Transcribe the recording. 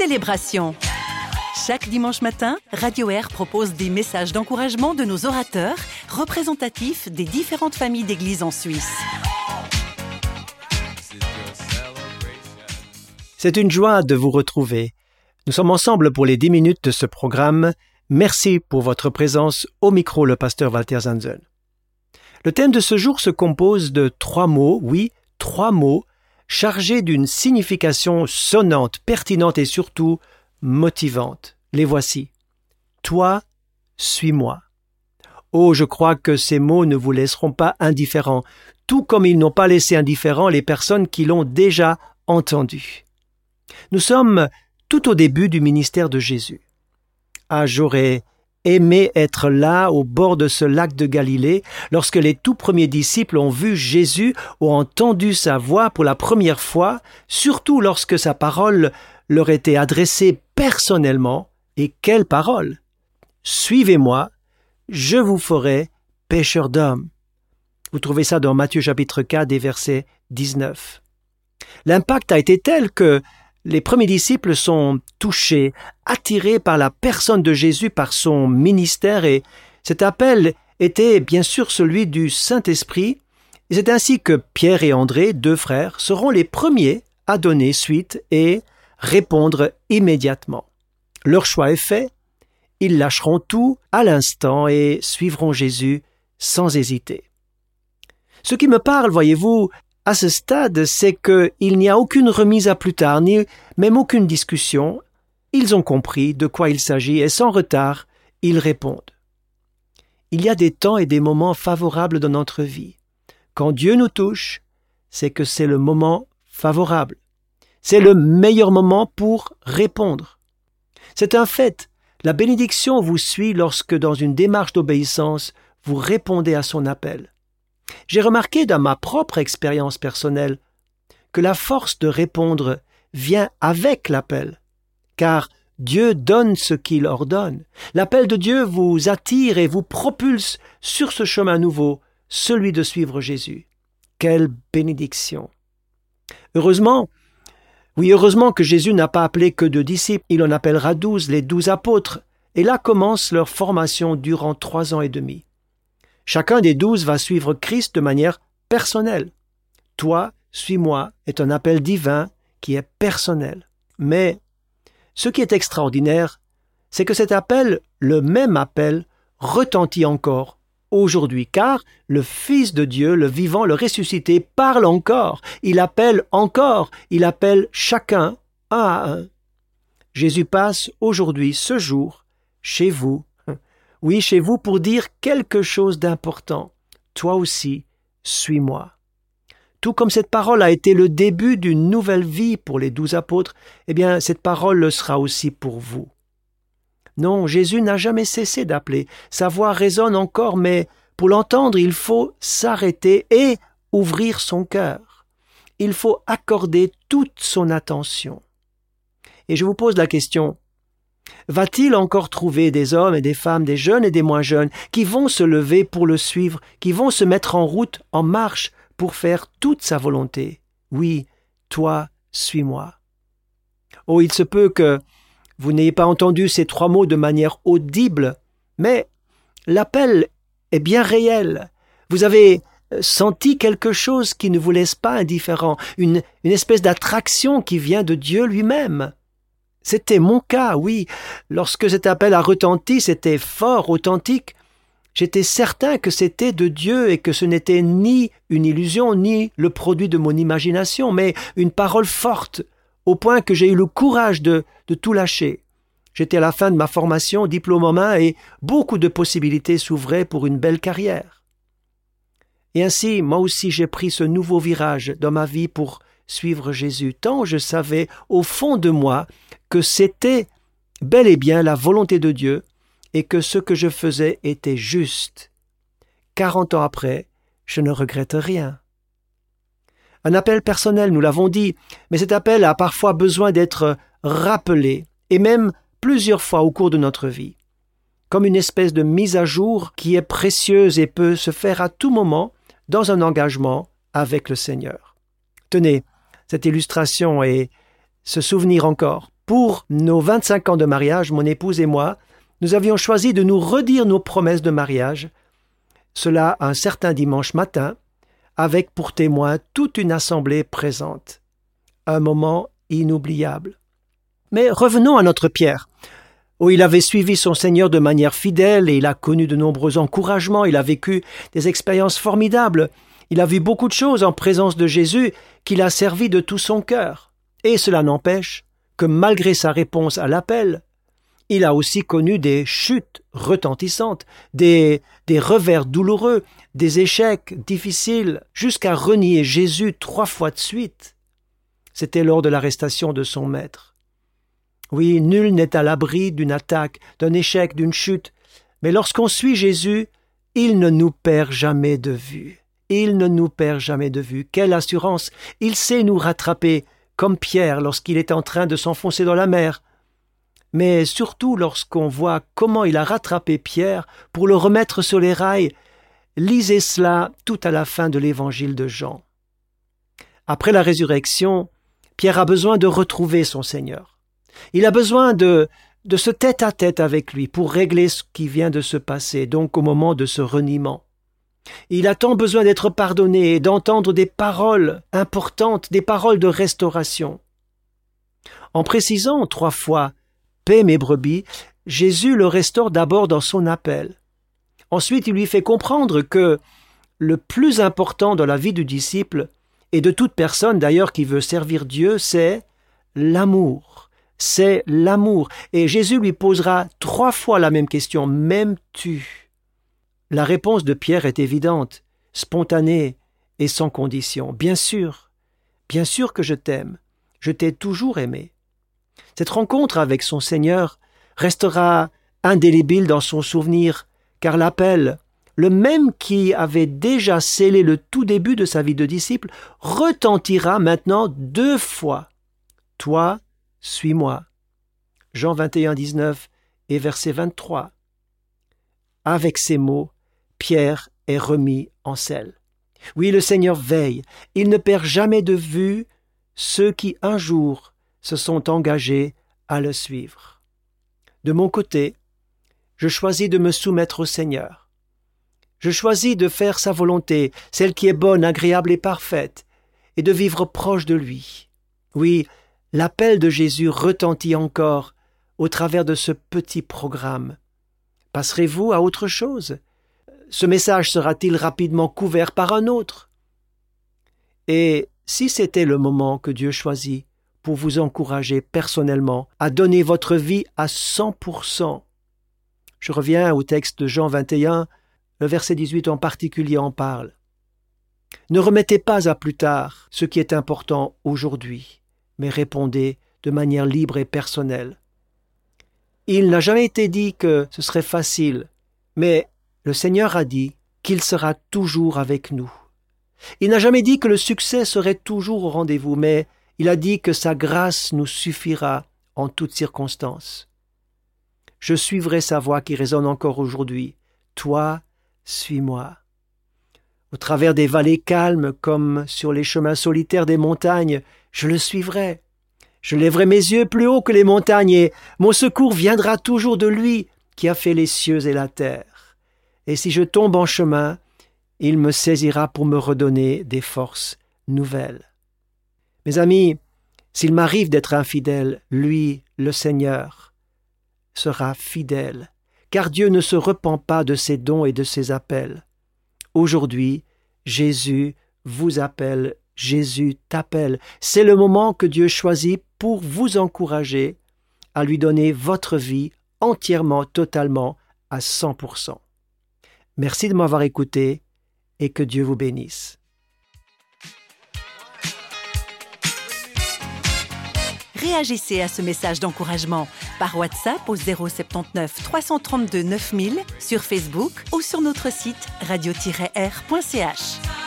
célébration. Chaque dimanche matin, Radio Air propose des messages d'encouragement de nos orateurs, représentatifs des différentes familles d'églises en Suisse. C'est une joie de vous retrouver. Nous sommes ensemble pour les 10 minutes de ce programme. Merci pour votre présence. Au micro, le pasteur Walter Zanzen. Le thème de ce jour se compose de 3 mots, oui, 3 mots, chargés d'une signification sonnante, pertinente et surtout motivante. Les voici. Toi, suis-moi. Oh, je crois que ces mots ne vous laisseront pas indifférents, tout comme ils n'ont pas laissé indifférents les personnes qui l'ont déjà entendu. Nous sommes tout au début du ministère de Jésus. Ah, j'aurais aimé être là, au bord de ce lac de Galilée, lorsque les tout premiers disciples ont vu Jésus, ont entendu sa voix pour la première fois, surtout lorsque sa parole leur était adressée personnellement. Et quelle parole! Suivez-moi, je vous ferai pécheurs d'hommes. Vous trouvez ça dans Matthieu chapitre 4 et verset 19. L'impact a été tel que les premiers disciples sont touchés, attirés par la personne de Jésus, par son ministère, et cet appel était bien sûr celui du Saint-Esprit, et c'est ainsi que Pierre et André, 2 frères, seront les premiers à donner suite et répondre immédiatement. Leur choix est fait, ils lâcheront tout à l'instant et suivront Jésus sans hésiter. Ce qui me parle, voyez-vous, à ce stade, c'est qu'il n'y a aucune remise à plus tard, ni même aucune discussion. Ils ont compris de quoi il s'agit et sans retard, ils répondent. Il y a des temps et des moments favorables dans notre vie. Quand Dieu nous touche, c'est que c'est le moment favorable. C'est le meilleur moment pour répondre. C'est un fait. La bénédiction vous suit lorsque, dans une démarche d'obéissance, vous répondez à son appel. J'ai remarqué dans ma propre expérience personnelle que la force de répondre vient avec l'appel, car Dieu donne ce qu'il ordonne. L'appel de Dieu vous attire et vous propulse sur ce chemin nouveau, celui de suivre Jésus. Quelle bénédiction! Heureusement que Jésus n'a pas appelé que 2 disciples, il en appellera 12, les 12 apôtres, et là commence leur formation durant 3 ans et demi. Chacun des 12 va suivre Christ de manière personnelle. Toi, suis-moi est un appel divin qui est personnel. Mais ce qui est extraordinaire, c'est que cet appel, le même appel, retentit encore aujourd'hui, car le Fils de Dieu, le vivant, le ressuscité, parle encore. Il appelle encore, il appelle chacun un à un. Jésus passe aujourd'hui, ce jour, chez vous. Oui, chez vous pour dire quelque chose d'important. Toi aussi, suis-moi. Tout comme cette parole a été le début d'une nouvelle vie pour les 12 apôtres, eh bien, cette parole le sera aussi pour vous. Non, Jésus n'a jamais cessé d'appeler. Sa voix résonne encore, mais pour l'entendre, il faut s'arrêter et ouvrir son cœur. Il faut accorder toute son attention. Et je vous pose la question, va-t-il encore trouver des hommes et des femmes, des jeunes et des moins jeunes, qui vont se lever pour le suivre, qui vont se mettre en route, en marche, pour faire toute sa volonté? Oui, toi, suis-moi. Oh, il se peut que vous n'ayez pas entendu ces 3 mots de manière audible, mais l'appel est bien réel. Vous avez senti quelque chose qui ne vous laisse pas indifférent, une espèce d'attraction qui vient de Dieu lui-même. C'était mon cas, oui. Lorsque cet appel a retenti, c'était fort, authentique. J'étais certain que c'était de Dieu et que ce n'était ni une illusion, ni le produit de mon imagination, mais une parole forte, au point que j'ai eu le courage de tout lâcher. J'étais à la fin de ma formation, diplôme en main, et beaucoup de possibilités s'ouvraient pour une belle carrière. Et ainsi, moi aussi, j'ai pris ce nouveau virage dans ma vie pour suivre Jésus, tant je savais au fond de moi que c'était bel et bien la volonté de Dieu et que ce que je faisais était juste. 40 ans après, je ne regrette rien. Un appel personnel, nous l'avons dit, mais cet appel a parfois besoin d'être rappelé, et même plusieurs fois au cours de notre vie, comme une espèce de mise à jour qui est précieuse et peut se faire à tout moment dans un engagement avec le Seigneur. Tenez, cette illustration et ce souvenir encore. Pour nos 25 ans de mariage, mon épouse et moi, nous avions choisi de nous redire nos promesses de mariage, cela un certain dimanche matin, avec pour témoin toute une assemblée présente. Un moment inoubliable. Mais revenons à notre Pierre. Il avait suivi son Seigneur de manière fidèle et il a connu de nombreux encouragements, il a vécu des expériences formidables, il a vu beaucoup de choses en présence de Jésus qu'il a servi de tout son cœur. Et cela n'empêche que malgré sa réponse à l'appel, il a aussi connu des chutes retentissantes, des revers douloureux, des échecs difficiles, jusqu'à renier Jésus 3 fois de suite. C'était lors de l'arrestation de son maître. Oui, nul n'est à l'abri d'une attaque, d'un échec, d'une chute, mais lorsqu'on suit Jésus, il ne nous perd jamais de vue. Il ne nous perd jamais de vue. Quelle assurance! Il sait nous rattraper, comme Pierre lorsqu'il est en train de s'enfoncer dans la mer. Mais surtout lorsqu'on voit comment il a rattrapé Pierre pour le remettre sur les rails, lisez cela tout à la fin de l'évangile de Jean. Après la résurrection, Pierre a besoin de retrouver son Seigneur. Il a besoin de ce tête-à-tête avec lui pour régler ce qui vient de se passer, donc au moment de ce reniement. Il a tant besoin d'être pardonné et d'entendre des paroles importantes, des paroles de restauration. En précisant 3 fois « Paix mes brebis », Jésus le restaure d'abord dans son appel. Ensuite, il lui fait comprendre que le plus important dans la vie du disciple, et de toute personne d'ailleurs qui veut servir Dieu, c'est l'amour. C'est l'amour. Et Jésus lui posera 3 fois la même question. M'aimes-tu ? La réponse de Pierre est évidente, spontanée et sans condition. Bien sûr que je t'aime. Je t'ai toujours aimé. Cette rencontre avec son Seigneur restera indélébile dans son souvenir, car l'appel, le même qui avait déjà scellé le tout début de sa vie de disciple, retentira maintenant 2 fois. Toi, suis-moi. Jean 21, 19 et verset 23. Avec ces mots, Pierre est remis en selle. Oui, le Seigneur veille. Il ne perd jamais de vue ceux qui un jour se sont engagés à le suivre. De mon côté, je choisis de me soumettre au Seigneur. Je choisis de faire sa volonté, celle qui est bonne, agréable et parfaite, et de vivre proche de lui. Oui, l'appel de Jésus retentit encore au travers de ce petit programme. Passerez-vous à autre chose ? Ce message sera-t-il rapidement couvert par un autre ? Et si c'était le moment que Dieu choisit pour vous encourager personnellement à donner votre vie à 100%, je reviens au texte de Jean 21, le verset 18 en particulier en parle. Ne remettez pas à plus tard ce qui est important aujourd'hui, mais répondez de manière libre et personnelle. Il n'a jamais été dit que ce serait facile, mais le Seigneur a dit qu'il sera toujours avec nous. Il n'a jamais dit que le succès serait toujours au rendez-vous, mais il a dit que sa grâce nous suffira en toutes circonstances. Je suivrai sa voix qui résonne encore aujourd'hui. Toi, suis-moi. Au travers des vallées calmes comme sur les chemins solitaires des montagnes, je le suivrai. Je lèverai mes yeux plus haut que les montagnes et mon secours viendra toujours de lui qui a fait les cieux et la terre. Et si je tombe en chemin, il me saisira pour me redonner des forces nouvelles. Mes amis, s'il m'arrive d'être infidèle, lui, le Seigneur, sera fidèle, car Dieu ne se repent pas de ses dons et de ses appels. Aujourd'hui, Jésus vous appelle, Jésus t'appelle. C'est le moment que Dieu choisit pour vous encourager à lui donner votre vie entièrement, totalement, à 100%. Merci de m'avoir écouté et que Dieu vous bénisse. Réagissez à ce message d'encouragement par WhatsApp au 079 332 9000, sur Facebook ou sur notre site radio-r.ch.